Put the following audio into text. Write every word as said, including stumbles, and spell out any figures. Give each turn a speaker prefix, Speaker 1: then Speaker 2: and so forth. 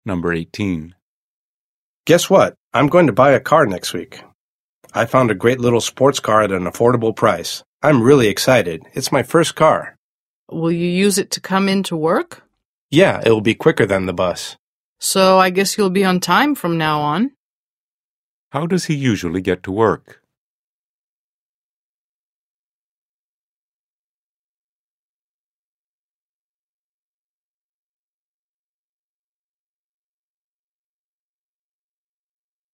Speaker 1: Number eighteen.
Speaker 2: Guess what? I'm going to buy a car next week. I found a great little sports car at an affordable price. I'm really excited. It's my first car.
Speaker 3: Will you use it to come into work?
Speaker 2: Yeah, it will be quicker than the bus.
Speaker 3: So I guess you'll be on time from now on.
Speaker 1: How does he usually get to work?